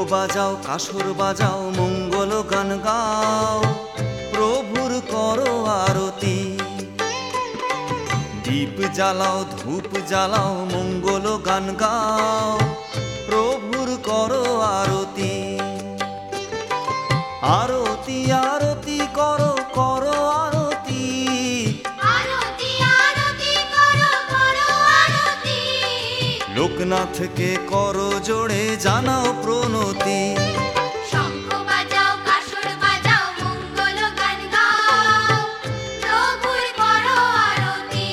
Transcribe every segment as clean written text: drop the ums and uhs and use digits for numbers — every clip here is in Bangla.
বাজাও কাসর বাজাও মঙ্গল গান গাও, প্রভুর করো আরতি। দীপ জ্বালাও ধূপ জ্বালাও মঙ্গল গান গাও, প্রভুর করো আরতি। আরতি আরতি করো করো আরতি, আরতি আরতি করো করো আরতি। লোকনাথকে করো জোড়ে জানাও প্রণতি। শঙ্খ বাজাও কাসর বাজাও মঙ্গল গান গাও, প্রভুর করো আরতি।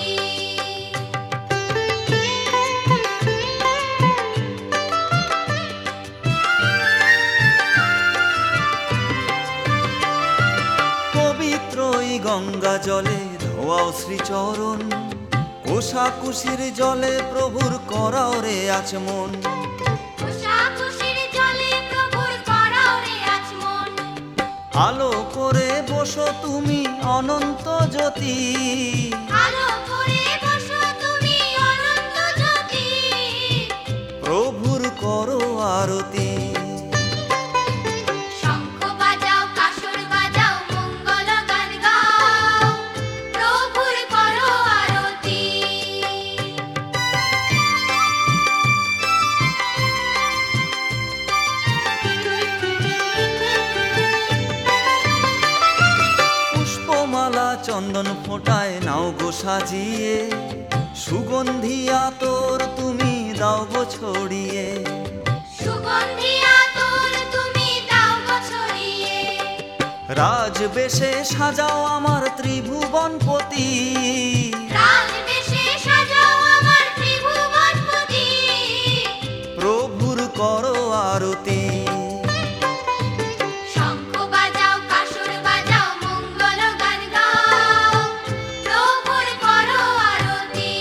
পবিত্র এই গঙ্গা জলে ধোয়াও শ্রীচরণ, কোষাকুষির জলে প্রভুর করাও রে আচমন। কোষাকুষির জলে প্রভুর করাও রে আচমন। আলো করে বসো তুমি অনন্ত জ্যোতি, আলো করে বসো তুমি অনন্ত জ্যোতি। প্রভুর করো আরতি। শঙ্খ বাজাও কাসর বাজাও মঙ্গল গান গাও, প্রভুর করো আরতি। পুষ্পমালা চন্দন ফোঁটায় নাও গো সাজিয়ে, সুগন্ধি আতর তুমি দাও গো ছড়িয়ে। সুগন্ধি আতর তুমি দাও গো ছড়িয়ে। রাজবেশে সাজাও আমার ত্রিভুবনপতি, রাজবেশে সাজাও আমার ত্রিভুবনপতি। প্রভুর করো আরতি। শঙ্খ বাজাও কাসর বাজাও মঙ্গল গান গাও, প্রভুর করো আরতি।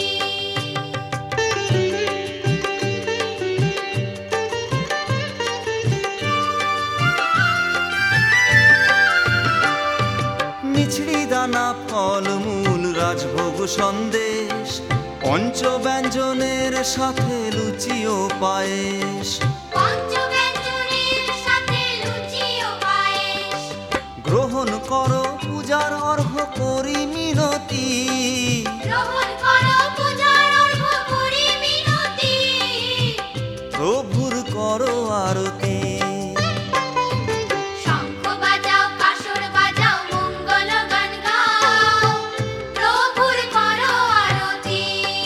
মিছড়ি দানা ফলমূল রাজভোগ সন্দেশ, পঞ্চব্যঞ্জনের সাথে লুচি ও পায়েস। পঞ্চব্যঞ্জনের সাথে লুচি ও পায়েস। গ্রহণ করো পূজার অর্ঘ্য করি মিনতি, গ্রহণ করো পূজার অর্ঘ্য করি মিনতি। প্রভুর করো আরতি। শঙ্খ বাজাও কাসর বাজাও মঙ্গল গান গাও, প্রভুর করো আরতি।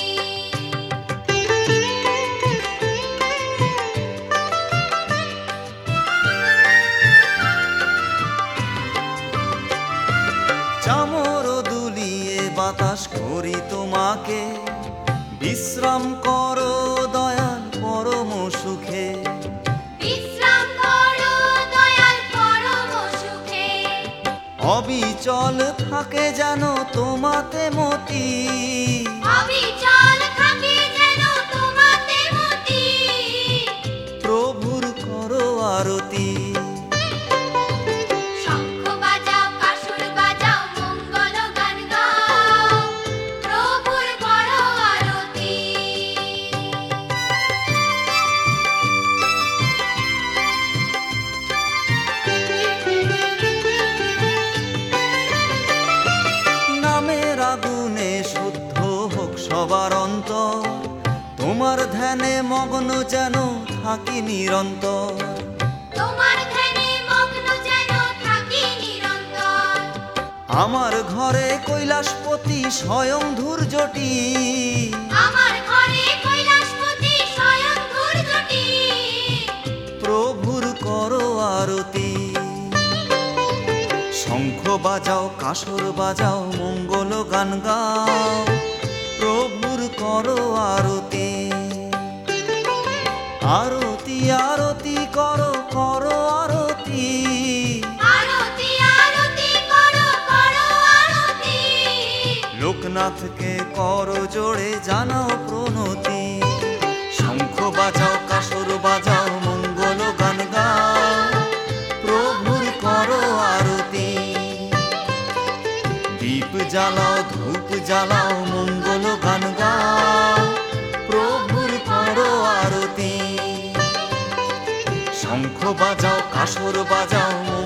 চামর দুলিয়ে বাতাস করি তোমাকে, বিশ্রাম করো দয়াল পরম সুখে। বিশ্রাম করো দয়াল পরম সুখে। অবিচল থাকে যেন তোমাতে মতি, অবিচল থাকে যেন তোমাতে মতি। প্রভুর করো আরতি। শঙ্খ বাজাও কাসর বাজাও মঙ্গল গান গাও, প্রভুর করো আরতি। নামের আগুনে শুদ্ধ হোক সবার অন্তর, তোমার ধ্যানে মগ্ন যেন থাকি নিরন্তর। তোমার ধ্যানে মগ্ন যেন থাকি নিরন্তর। আমার ঘরে কৈলাসপতি স্বয়ং ধূর্যটি, আমার ঘরে কৈলাসপতি স্বয়ং ধূর্যটি। প্রভুর করো আরতি। শঙ্খ বাজাও কাসর বাজাও মঙ্গল গান গাও, প্রভুর করো আরতি। আরতি আরতি করো করো আরতি, আরতি আরতি করো করো আরতি। লোকনাথকে করো জোড়ে জানাও প্রণতি। শঙ্খ বাজাও কাসর বাজাও মঙ্গল গান গাও, প্রভুর করো আরতি। দীপ জ্বালাও ধূপ জ্বালাও মঙ্গল গান গাও, প্রভুর করো আরতি। শঙ্খ বাজাও কাসর বাজাও